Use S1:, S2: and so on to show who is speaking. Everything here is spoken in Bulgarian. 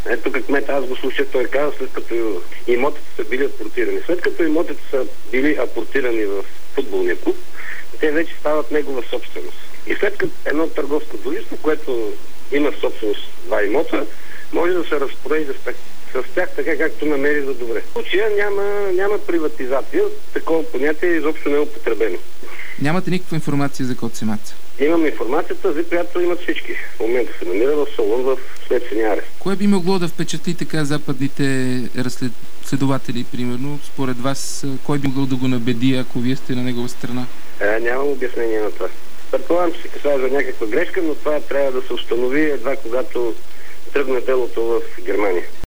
S1: Ето как кмета, аз го слушах, той каза, след като имотите са били апортирани. След като имотите са били апортирани в футболния клуб, те вече стават негова собственост. И след като едно търговско дружество, което има собственост 2 имота, може да се разпорежда с тях така, както намери за добре. В случая няма приватизация, такова понятие изобщо не е употребено.
S2: Нямате никаква информация за Коци Маца?
S1: Имам информацията, за която имат всички. В момента се намира в салон в следствения арест.
S2: Кое би могло да впечатли така западните следователи, примерно? Според вас, кой би могло да го набеди, ако вие сте на негова страна?
S1: Нямам обяснение на това. Предполагам, че се касае за някаква грешка, но това трябва да се установи едва когато тръгне делото в Германия.